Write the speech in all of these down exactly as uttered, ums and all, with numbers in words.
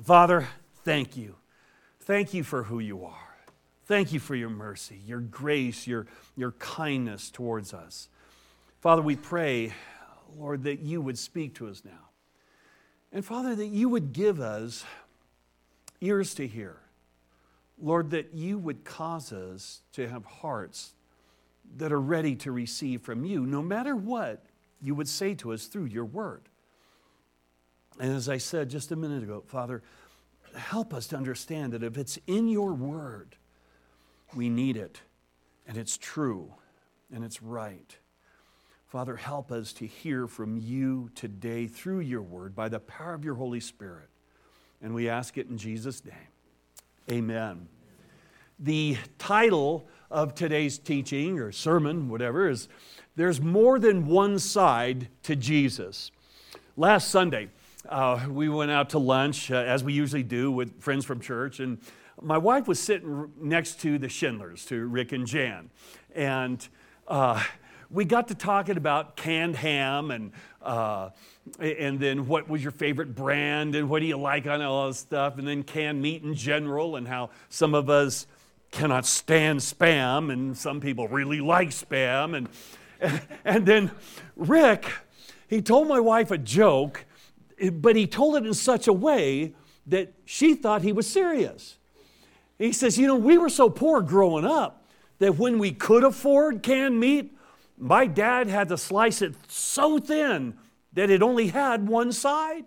Father, thank you. Thank you for who you are. Thank you for your mercy, your grace, your, your kindness towards us. Father, we pray, Lord, that you would speak to us now. And Father, that you would give us ears to hear. Lord, that you would cause us to have hearts that are ready to receive from you, no matter what you would say to us through your word. And as I said just a minute ago, Father, help us to understand that if it's in your word, we need it, and it's true, and it's right. Father, help us to hear from you today through your word by the power of your Holy Spirit. And we ask it in Jesus' name. Amen. The title of today's teaching or sermon, whatever, is There's More Than One Side to Jesus. Last Sunday, uh, we went out to lunch, uh, as we usually do with friends from church, and my wife was sitting next to the Schindlers, to Rick and Jan. And uh, we got to talking about canned ham and uh, and then what was your favorite brand and what do you like on all this stuff, and then canned meat in general and how some of us cannot stand Spam and some people really like Spam. And, and, and then Rick, he told my wife a joke, but he told it in such a way that she thought he was serious. He says, you know, we were so poor growing up that when we could afford canned meat, my dad had to slice it so thin that it only had one side.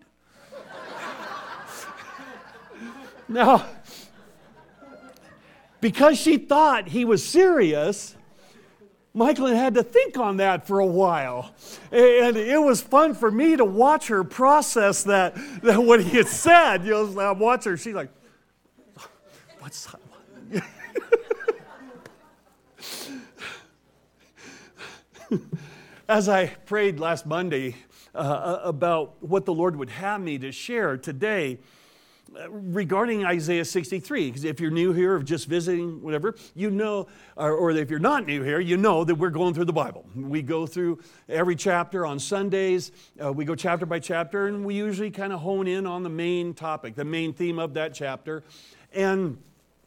Now, because she thought he was serious, Michael had to think on that for a while. And it was fun for me to watch her process that, that what he had said. You know, I watch her, she's like, what's that? As I prayed last Monday uh, about what the Lord would have me to share today uh, regarding Isaiah sixty-three, because if you're new here or just visiting, whatever, you know, or, or if you're not new here, you know that we're going through the Bible. We go through every chapter on Sundays. Uh, we go chapter by chapter, and we usually kind of hone in on the main topic, the main theme of that chapter. And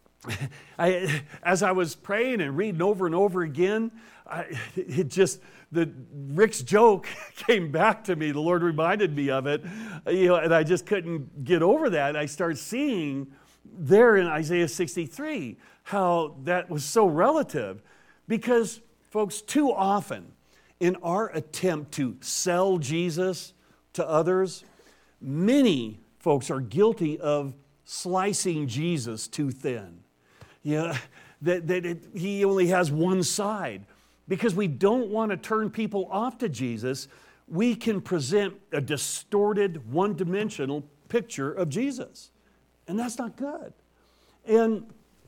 I, as I was praying and reading over and over again, I, it just, the Rick's joke came back to me. The Lord reminded me of it, you know, and I just couldn't get over that. I started seeing there in Isaiah sixty-three how that was so relative, because, folks, too often in our attempt to sell Jesus to others, many folks are guilty of slicing Jesus too thin. Yeah, that, that it, he only has one side. Because we don't want to turn people off to Jesus, we can present a distorted, one-dimensional picture of Jesus. And that's not good. And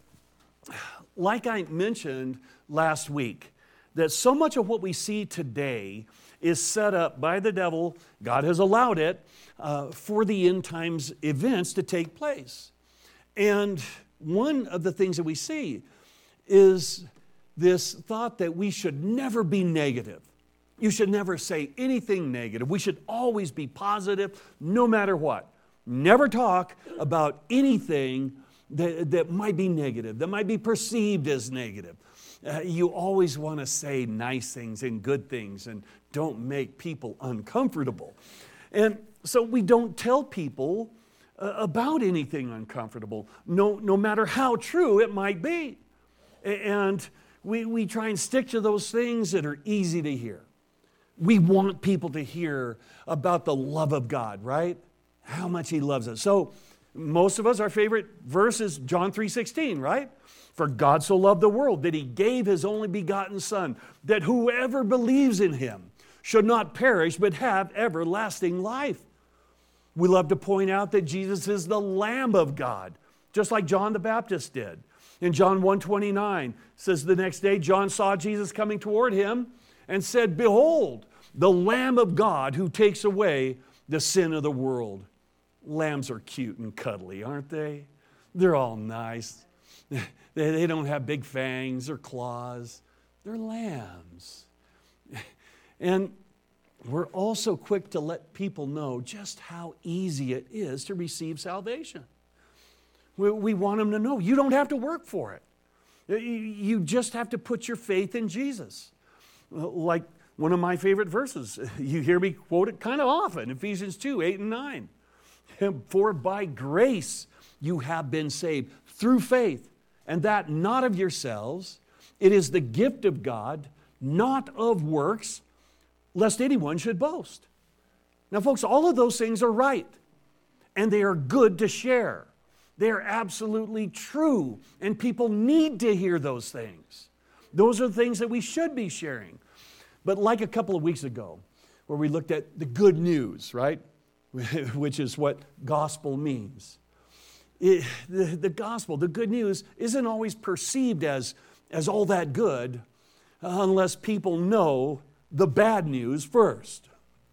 like I mentioned last week, that so much of what we see today is set up by the devil, God has allowed it, uh, for the end times events to take place. And one of the things that we see is this thought that we should never be negative. You should never say anything negative. We should always be positive, no matter what. Never talk about anything that, that might be negative, that might be perceived as negative. Uh, you always want to say nice things and good things and don't make people uncomfortable. And so we don't tell people uh, about anything uncomfortable, no, no matter how true it might be. And we, we try and stick to those things that are easy to hear. We want people to hear about the love of God, right? How much He loves us. So most of us, our favorite verse is John three sixteen, right? For God so loved the world that He gave His only begotten Son, that whoever believes in Him should not perish but have everlasting life. We love to point out that Jesus is the Lamb of God, just like John the Baptist did. In John one twenty-nine, says the next day John saw Jesus coming toward him and said, "Behold, the Lamb of God who takes away the sin of the world." Lambs are cute and cuddly, aren't they? They're all nice. They, they don't have big fangs or claws. They're lambs. And we're also quick to let people know just how easy it is to receive salvation. We, we want them to know you don't have to work for it. You just have to put your faith in Jesus. Like one of my favorite verses, you hear me quote it kind of often, Ephesians two, eight and nine. For by grace you have been saved through faith, and that not of yourselves. It is the gift of God, not of works, lest anyone should boast. Now, folks, all of those things are right, and they are good to share. They are absolutely true, and people need to hear those things. Those are the things that we should be sharing. But like a couple of weeks ago, where we looked at the good news, right? Which is what gospel means. It, the, the gospel, the good news, isn't always perceived as, as all that good unless people know the bad news first.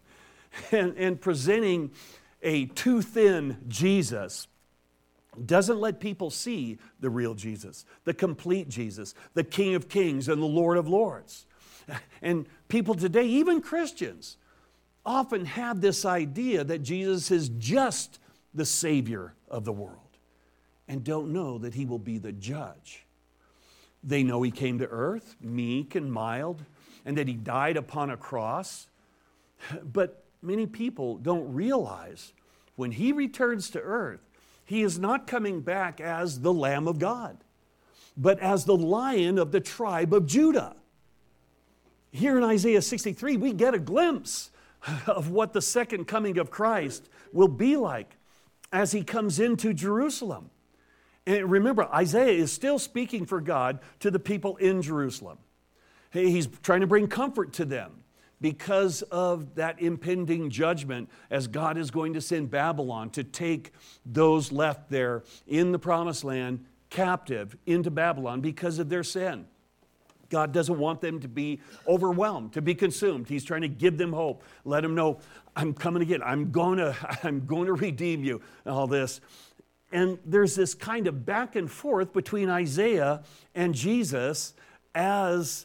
And, and presenting a too thin Jesus doesn't let people see the real Jesus, the complete Jesus, the King of Kings and the Lord of Lords. And people today, even Christians, often have this idea that Jesus is just the Savior of the world and don't know that He will be the judge. They know He came to earth, meek and mild, and that He died upon a cross. But many people don't realize when He returns to earth, He is not coming back as the Lamb of God, but as the Lion of the tribe of Judah. Here in Isaiah sixty-three, we get a glimpse of what the second coming of Christ will be like as He comes into Jerusalem. And remember, Isaiah is still speaking for God to the people in Jerusalem. He's trying to bring comfort to them because of that impending judgment as God is going to send Babylon to take those left there in the promised land captive into Babylon because of their sin. God doesn't want them to be overwhelmed, to be consumed. He's trying to give them hope. Let them know, I'm coming again. I'm going to, I'm going to redeem you, and all this. And there's this kind of back and forth between Isaiah and Jesus as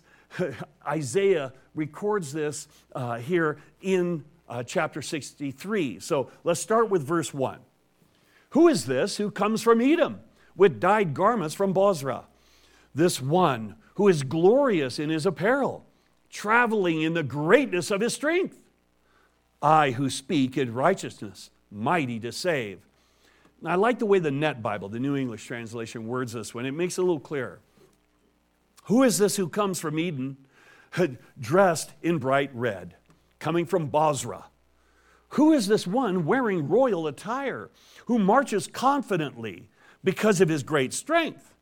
Isaiah records this uh, here in uh, chapter sixty-three. So let's start with verse one. Who is this who comes from Edom with dyed garments from Bozrah? This one who is glorious in his apparel, traveling in the greatness of his strength. I who speak in righteousness, mighty to save. Now, I like the way the Net Bible, the New English Translation, words this one. It makes it a little clearer. Who is this who comes from Eden, dressed in bright red, coming from Bozrah? Who is this one wearing royal attire, who marches confidently because of his great strength?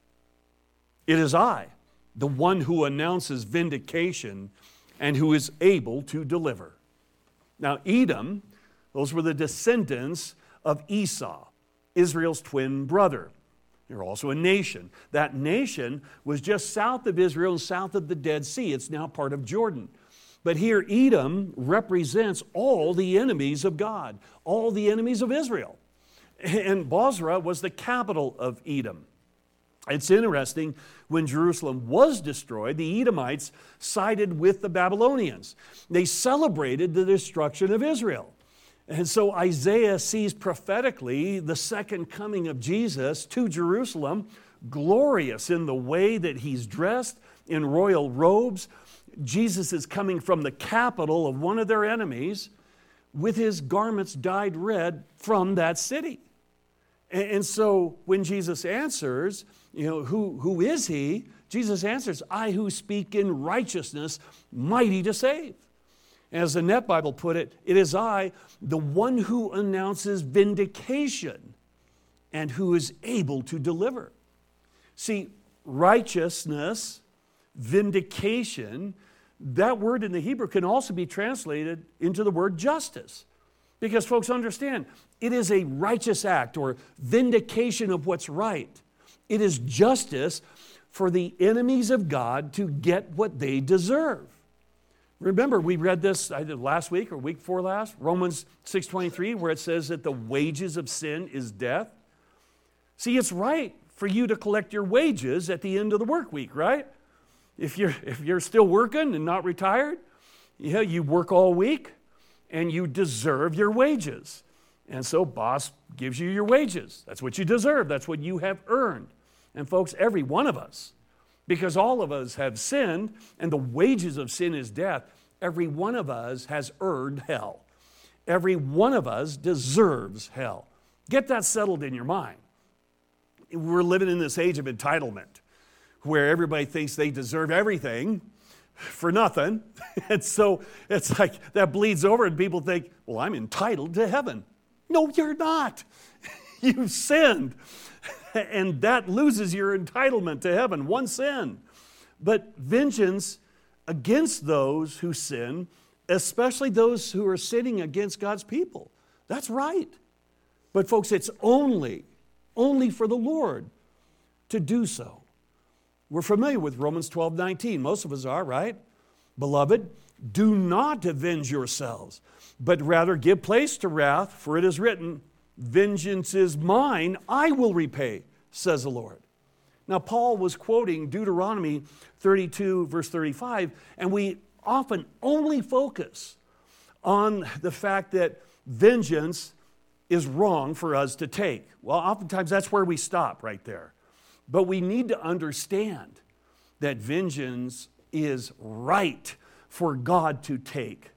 It is I, the one who announces vindication and who is able to deliver. Now, Edom, those were the descendants of Esau, Israel's twin brother. They're also a nation. That nation was just south of Israel and south of the Dead Sea. It's now part of Jordan. But here, Edom represents all the enemies of God, all the enemies of Israel. And Bozrah was the capital of Edom. It's interesting, when Jerusalem was destroyed, the Edomites sided with the Babylonians. They celebrated the destruction of Israel. And so Isaiah sees prophetically the second coming of Jesus to Jerusalem, glorious in the way that He's dressed in royal robes. Jesus is coming from the capital of one of their enemies with His garments dyed red from that city. And so when Jesus answers, you know, who, who is He? Jesus answers, I who speak in righteousness, mighty to save. As the Net Bible put it, it is I, the one who announces vindication and who is able to deliver. See, righteousness, vindication, that word in the Hebrew can also be translated into the word justice. Because folks understand, it is a righteous act or vindication of what's right. It is justice for the enemies of God to get what they deserve. Remember, we read this either last week or week before last, Romans six twenty-three, where it says that the wages of sin is death. See, it's right for you to collect your wages at the end of the work week, right? If you're, if you're still working and not retired, yeah, you work all week. and you deserve your wages. And so boss gives you your wages. That's what you deserve. That's what you have earned. And folks, every one of us, because all of us have sinned, and the wages of sin is death, every one of us has earned hell. Every one of us deserves hell. Get that settled in your mind. We're living in this age of entitlement where everybody thinks they deserve everything for nothing. And so it's like that bleeds over and people think, well, I'm entitled to heaven. No, you're not. You've sinned. And that loses your entitlement to heaven, one sin. But vengeance against those who sin, especially those who are sinning against God's people, that's right. But folks, it's only, only for the Lord to do so. We're familiar with Romans twelve nineteen. Most of us are, right? Beloved, do not avenge yourselves, but rather give place to wrath, for it is written, vengeance is mine, I will repay, says the Lord. Now, Paul was quoting Deuteronomy thirty-two, verse thirty-five, and we often only focus on the fact that vengeance is wrong for us to take. Well, oftentimes that's where we stop right there. But we need to understand that vengeance is right for God to take.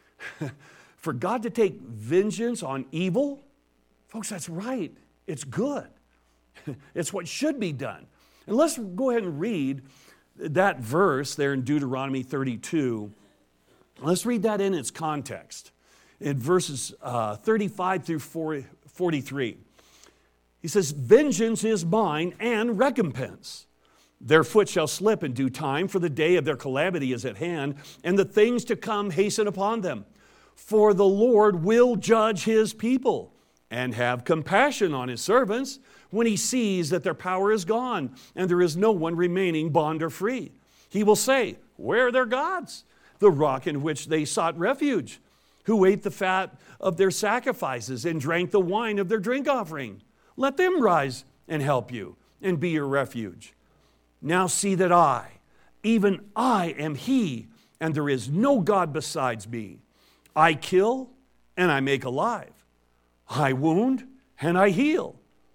For God to take vengeance on evil, folks, that's right. It's good. It's what should be done. And let's go ahead and read that verse there in Deuteronomy thirty-two. Let's read that in its context. In verses uh, thirty-five through forty-three. He says, vengeance is mine and recompense. Their foot shall slip in due time, for the day of their calamity is at hand, and the things to come hasten upon them. For the Lord will judge his people and have compassion on his servants when he sees that their power is gone and there is no one remaining bond or free. He will say, where are their gods? The rock in which they sought refuge, who ate the fat of their sacrifices and drank the wine of their drink offering. Let them rise and help you and be your refuge. Now see that I, even I am he, and there is no God besides me. I kill and I make alive. I wound and I heal.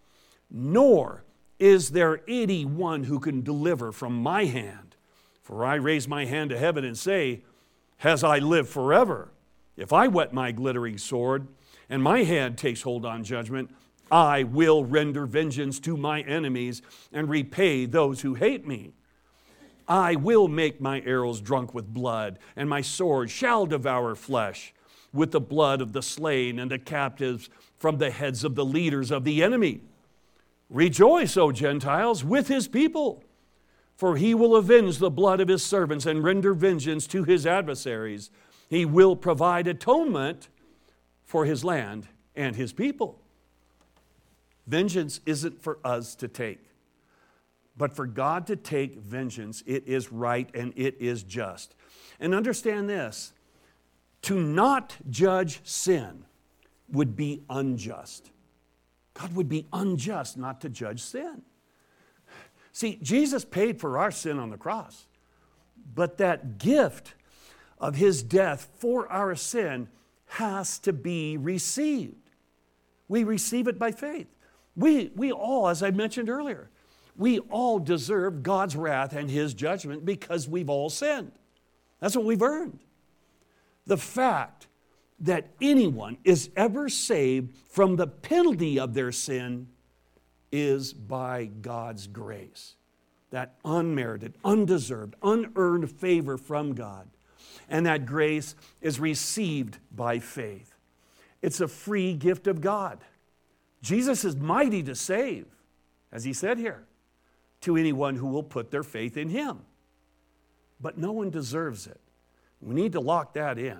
Nor is there any one who can deliver from my hand. For I raise my hand to heaven and say, as I live forever, if I whet my glittering sword and my hand takes hold on judgment, I will render vengeance to my enemies and repay those who hate me. I will make my arrows drunk with blood, and my sword shall devour flesh with the blood of the slain and the captives from the heads of the leaders of the enemy. Rejoice, O Gentiles, with his people, for he will avenge the blood of his servants and render vengeance to his adversaries. He will provide atonement for his land and his people. Vengeance isn't for us to take, but for God to take vengeance, it is right and it is just. And understand this, to not judge sin would be unjust. God would be unjust not to judge sin. See, Jesus paid for our sin on the cross, but that gift of his death for our sin has to be received. We receive it by faith. We, we all, as I mentioned earlier, we all deserve God's wrath and his judgment because we've all sinned. That's what we've earned. The fact that anyone is ever saved from the penalty of their sin is by God's grace. That unmerited, undeserved, unearned favor from God. And that grace is received by faith. It's a free gift of God. Jesus is mighty to save, as he said here, to anyone who will put their faith in him. But no one deserves it. We need to lock that in.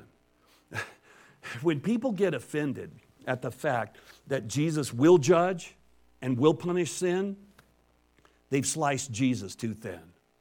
When people get offended at the fact that Jesus will judge and will punish sin, they've sliced Jesus too thin.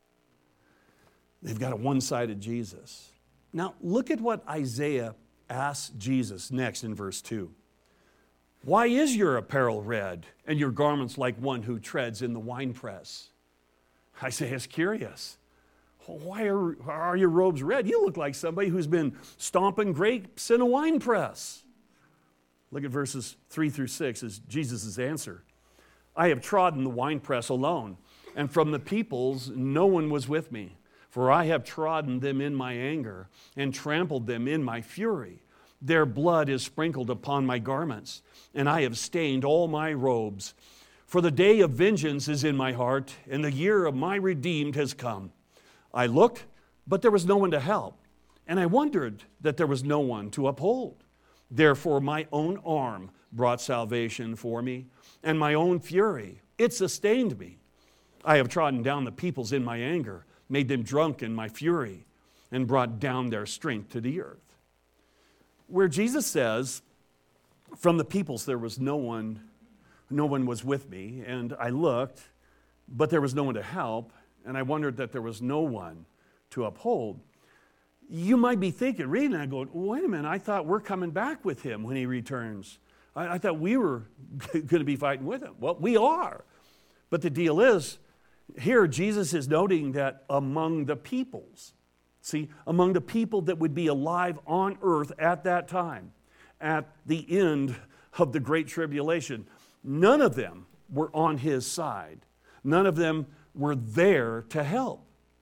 They've got a one-sided Jesus. Now, look at what Isaiah asks Jesus next in verse two. Why is your apparel red and your garments like one who treads in the winepress? Isaiah's curious. Why are, are your robes red? You look like somebody who's been stomping grapes in a wine press. Look at verses three through six as Jesus' answer. I have trodden the winepress alone, and from the peoples no one was with me. For I have trodden them in my anger and trampled them in my fury. Their blood is sprinkled upon my garments, and I have stained all my robes. For the day of vengeance is in my heart, and the year of my redeemed has come. I looked, but there was no one to help, and I wondered that there was no one to uphold. Therefore my own arm brought salvation for me, and my own fury, it sustained me. I have trodden down the peoples in my anger, made them drunk in my fury, and brought down their strength to the earth. Where Jesus says, from the peoples there was no one, no one was with me, and I looked, but there was no one to help, and I wondered that there was no one to uphold. You might be thinking, reading that, going, wait a minute, I thought we're coming back with him when he returns. I, I thought we were going to be fighting with him. Well, we are. But the deal is, here Jesus is noting that among the peoples, see, among the people that would be alive on earth at that time, at the end of the Great Tribulation, none of them were on his side. None of them were there to help.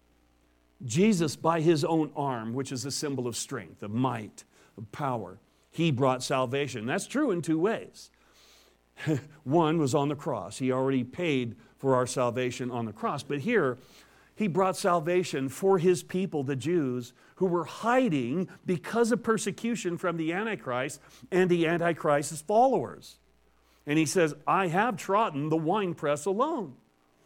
Jesus, by his own arm, which is a symbol of strength, of might, of power, he brought salvation. That's true in two ways. One was on the cross. He already paid for our salvation on the cross. But here, he brought salvation for his people, the Jews, who were hiding because of persecution from the Antichrist and the Antichrist's followers. And he says, I have trodden the winepress alone.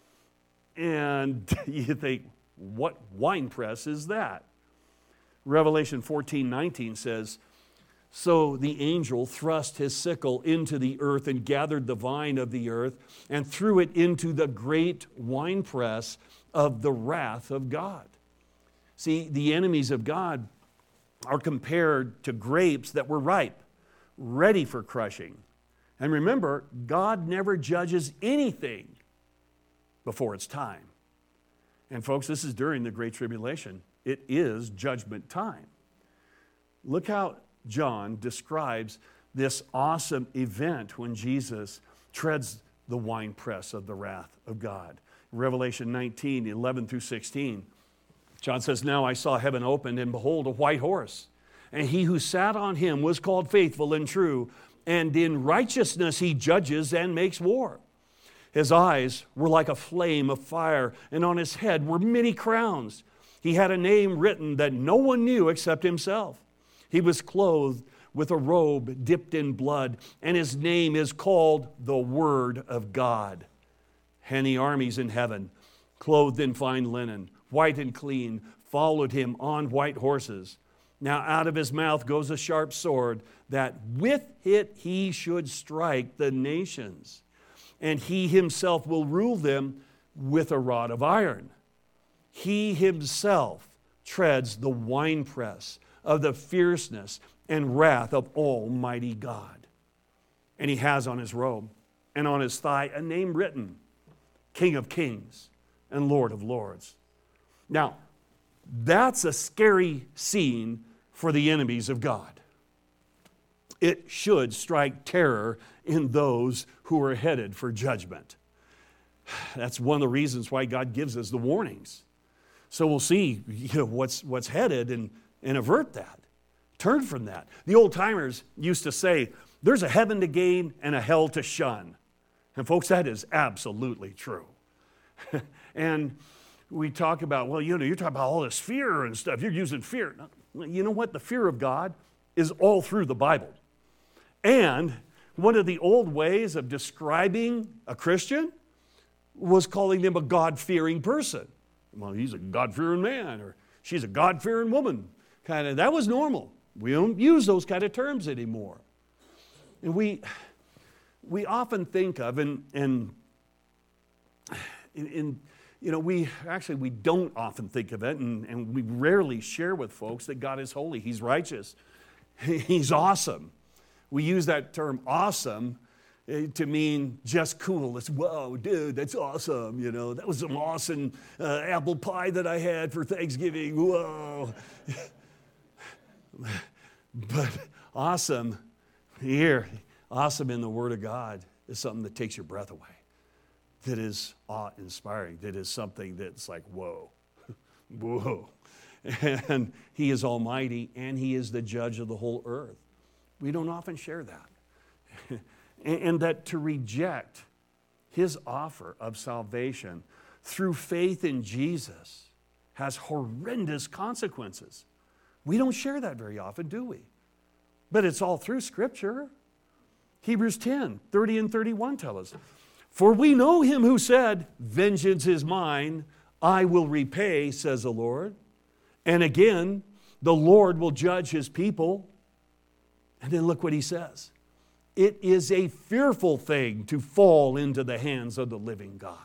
And you think, what winepress is that? Revelation fourteen nineteen says, so the angel thrust his sickle into the earth and gathered the vine of the earth and threw it into the great winepress of the wrath of God. See, the enemies of God are compared to grapes that were ripe, ready for crushing. And remember, God never judges anything before it's time. And folks, this is during the Great Tribulation. It is judgment time. Look how John describes this awesome event when Jesus treads the winepress of the wrath of God. Revelation nineteen, eleven through sixteen. John says, now I saw heaven opened, and behold, a white horse. And he who sat on him was called Faithful and True, and in righteousness he judges and makes war. His eyes were like a flame of fire, and on his head were many crowns. He had a name written that no one knew except himself. He was clothed with a robe dipped in blood, and his name is called the Word of God. And the armies in heaven, clothed in fine linen, white and clean, followed him on white horses. Now out of his mouth goes a sharp sword, that with it he should strike the nations. And he himself will rule them with a rod of iron. He himself treads the winepress of the fierceness and wrath of Almighty God. And he has on his robe and on his thigh a name written, King of Kings and Lord of Lords. Now, that's a scary scene for the enemies of God. It should strike terror in those who are headed for judgment. That's one of the reasons why God gives us the warnings. So we'll see, you know, what's, what's headed and, and avert that. Turn from that. The old timers used to say, there's a heaven to gain and a hell to shun. And folks, that is absolutely true. And we talk about, well, you know, you're talking about all this fear and stuff. You're using fear. You know what? The fear of God is all through the Bible. And one of the old ways of describing a Christian was calling them a God-fearing person. Well, he's a God-fearing man, or she's a God-fearing woman. Kind of, that was normal. We don't use those kind of terms anymore. And we we often think of, and, and in, in you know, we actually, we don't often think of it, and, and we rarely share with folks that God is holy. He's righteous. He's awesome. We use that term awesome to mean just cool. It's, whoa, dude, that's awesome. You know, that was some awesome uh, apple pie that I had for Thanksgiving. Whoa. But awesome here, awesome in the Word of God is something that takes your breath away, that is awe-inspiring, that is something that's like, whoa, whoa. And He is almighty, and He is the judge of the whole earth. We don't often share that. And that to reject His offer of salvation through faith in Jesus has horrendous consequences. We don't share that very often, do we? But it's all through Scripture. Hebrews ten, thirty and thirty-one tell us, "For we know Him who said, 'Vengeance is mine, I will repay,' says the Lord. And again, the Lord will judge His people." And then look what He says. "It is a fearful thing to fall into the hands of the living God."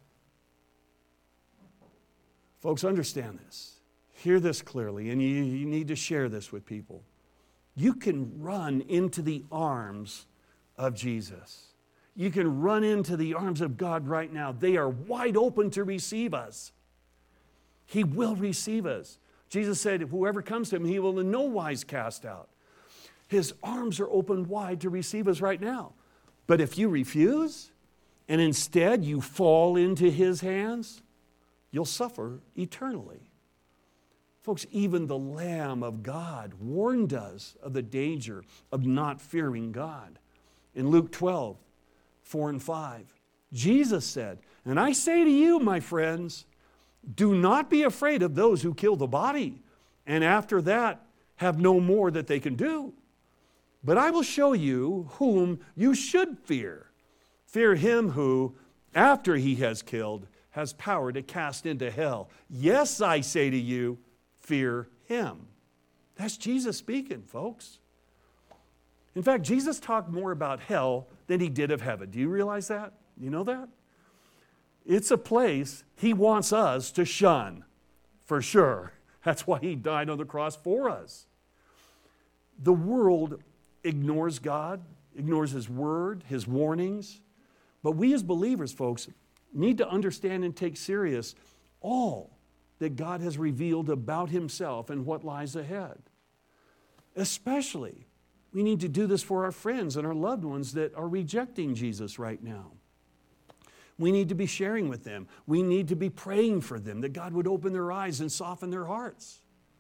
Folks, understand this. Hear this clearly, and you, you need to share this with people. You can run into the arms of Jesus. You can run into the arms of God right now. They are wide open to receive us. He will receive us. Jesus said, whoever comes to Him, He will in no wise cast out. His arms are open wide to receive us right now. But if you refuse, and instead you fall into His hands, you'll suffer eternally. Folks, even the Lamb of God warned us of the danger of not fearing God. In Luke twelve, four and five, Jesus said, "And I say to you, my friends, do not be afraid of those who kill the body, and after that have no more that they can do. But I will show you whom you should fear. Fear Him who, after He has killed, has power to cast into hell. Yes, I say to you, fear Him." That's Jesus speaking, folks. In fact, Jesus talked more about hell than He did of heaven. Do you realize that? You know that? It's a place He wants us to shun, for sure. That's why He died on the cross for us. The world ignores God, ignores His word, His warnings. But we as believers, folks, need to understand and take serious all that God has revealed about Himself and what lies ahead. Especially, we need to do this for our friends and our loved ones that are rejecting Jesus right now. We need to be sharing with them. We need to be praying for them, that God would open their eyes and soften their hearts.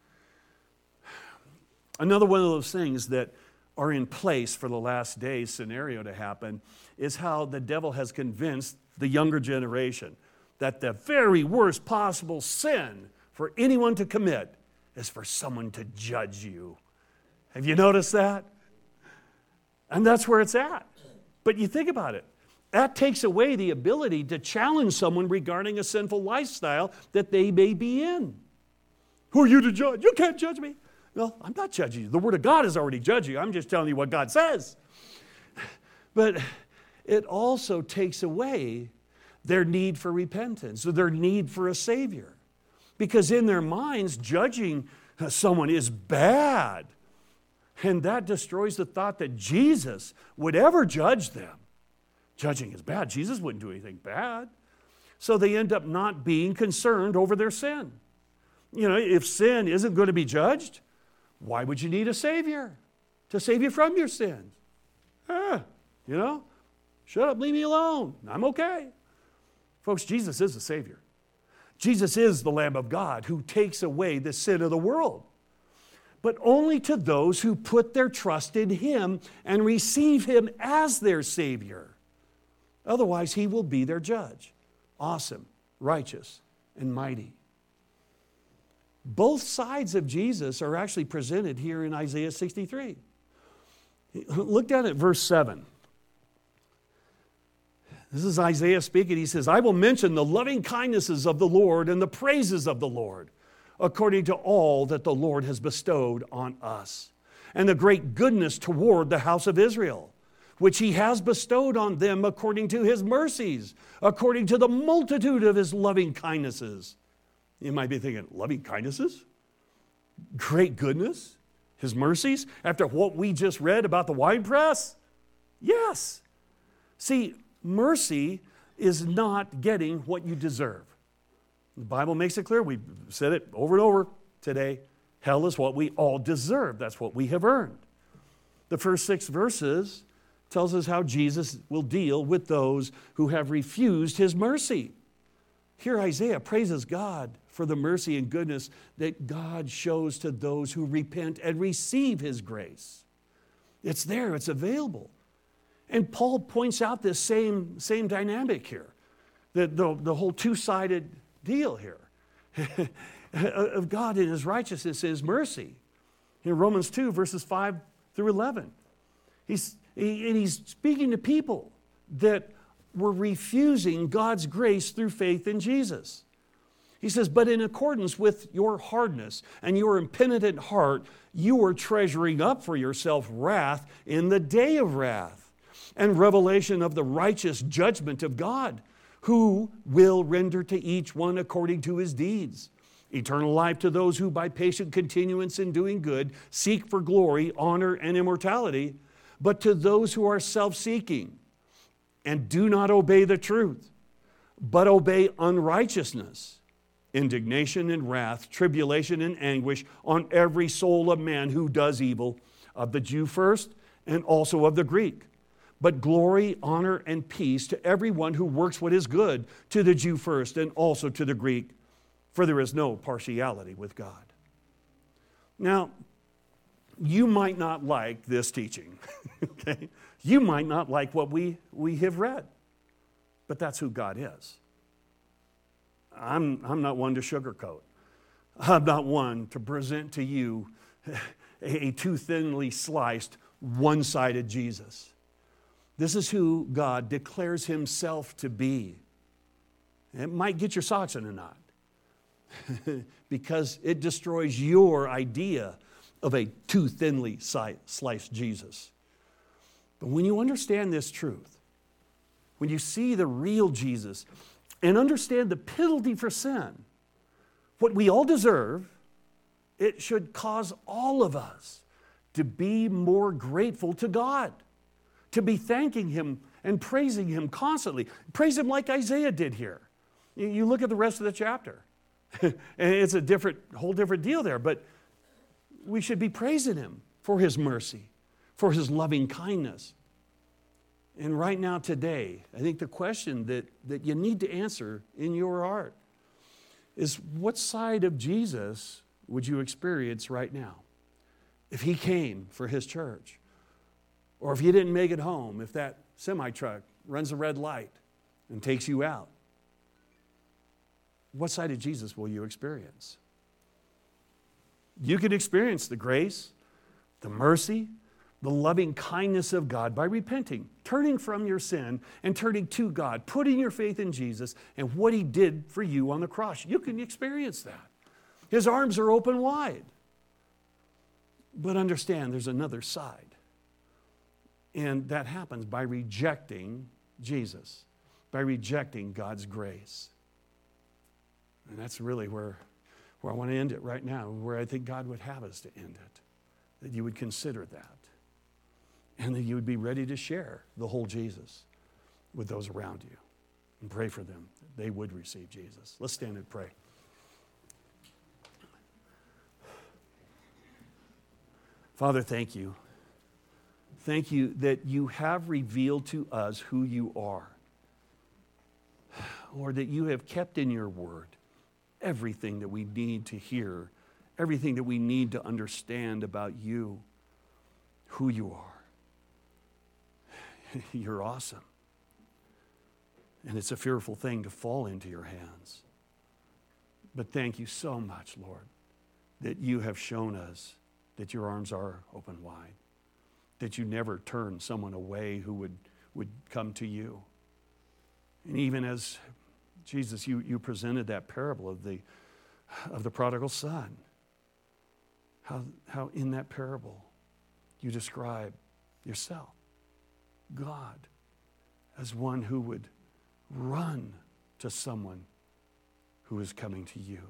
Another one of those things that are in place for the last days scenario to happen is how the devil has convinced the younger generation that the very worst possible sin for anyone to commit is for someone to judge you. Have you noticed that? And that's where it's at. But you think about it. That takes away the ability to challenge someone regarding a sinful lifestyle that they may be in. Who are you to judge? You can't judge me. No, I'm not judging you. The Word of God has already judged you. I'm just telling you what God says. But it also takes away their need for repentance, or their need for a Savior. Because in their minds, judging someone is bad. And that destroys the thought that Jesus would ever judge them. Judging is bad. Jesus wouldn't do anything bad. So they end up not being concerned over their sin. You know, if sin isn't going to be judged, why would you need a Savior to save you from your sins? Ah, you know, shut up, leave me alone. I'm okay. Folks, Jesus is the Savior. Jesus is the Lamb of God who takes away the sin of the world. But only to those who put their trust in Him and receive Him as their Savior. Otherwise, He will be their judge. Awesome, righteous, and mighty. Both sides of Jesus are actually presented here in Isaiah sixty-three. Look down at verse seven. This is Isaiah speaking. He says, "I will mention the loving kindnesses of the Lord and the praises of the Lord, according to all that the Lord has bestowed on us, and the great goodness toward the house of Israel, which He has bestowed on them according to His mercies, according to the multitude of His loving kindnesses." You might be thinking, loving kindnesses? Great goodness? His mercies? After what we just read about the winepress? Yes. See, mercy is not getting what you deserve. The Bible makes it clear. We've said it over and over today. Hell is what we all deserve. That's what we have earned. The first six verses tells us how Jesus will deal with those who have refused his mercy. Here Isaiah praises God for the mercy and goodness that God shows to those who repent and receive his grace. It's there, it's available. And Paul points out this same, same dynamic here, the, the, the whole two-sided deal here of God in his righteousness, his mercy. In Romans two, verses five through eleven. He's, he, and he's speaking to people that were refusing God's grace through faith in Jesus. He says, but in accordance with your hardness and your impenitent heart, you are treasuring up for yourself wrath in the day of wrath and revelation of the righteous judgment of God, who will render to each one according to his deeds. Eternal life to those who by patient continuance in doing good seek for glory, honor, and immortality, but to those who are self-seeking and do not obey the truth, but obey unrighteousness, indignation and wrath, tribulation and anguish on every soul of man who does evil, of the Jew first and also of the Greek. But glory, honor, and peace to everyone who works what is good, to the Jew first and also to the Greek, for there is no partiality with God. Now, you might not like this teaching, okay? You might not like what we, we have read, but that's who God is. I'm, I'm not one to sugarcoat. I'm not one to present to you a, a too thinly sliced, one-sided Jesus. This is who God declares himself to be. It might get your socks in a knot because it destroys your idea of a too thinly sliced Jesus. But when you understand this truth, when you see the real Jesus and understand the penalty for sin, what we all deserve, it should cause all of us to be more grateful to God, to be thanking him and praising him constantly. Praise him like Isaiah did here. You look at the rest of the chapter, and it's a different, whole different deal there, but we should be praising him for his mercy, for his loving kindness. And right now today, I think the question that, that you need to answer in your heart is, what side of Jesus would you experience right now? If he came for his church, or if you didn't make it home, if that semi-truck runs a red light and takes you out, what side of Jesus will you experience? You can experience the grace, the mercy, the loving kindness of God by repenting, turning from your sin and turning to God, putting your faith in Jesus and what he did for you on the cross. You can experience that. His arms are open wide. But understand, there's another side. And that happens by rejecting Jesus, by rejecting God's grace. And that's really where, where I want to end it right now, where I think God would have us to end it, that you would consider that, and that you would be ready to share the whole Jesus with those around you and pray for them that they would receive Jesus. Let's stand and pray. Father, thank you. Thank you that you have revealed to us who you are. Lord, that you have kept in your word everything that we need to hear, everything that we need to understand about you, who you are. You're awesome. And it's a fearful thing to fall into your hands. But thank you so much, Lord, that you have shown us that your arms are open wide, that you never turn someone away who would, would come to you. And even as Jesus, you, you presented that parable of the, of the prodigal son, how, how in that parable you describe yourself, God, as one who would run to someone who is coming to you.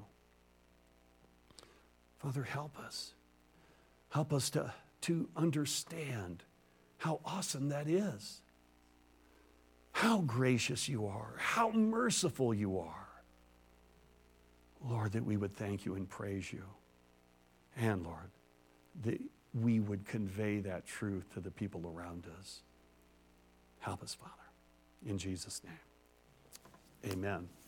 Father, help us. Help us to, to understand how awesome that is. how gracious you are, how merciful you are. Lord, that we would thank you and praise you. And Lord, that we would convey that truth to the people around us. Help us, Father. In Jesus' name, amen.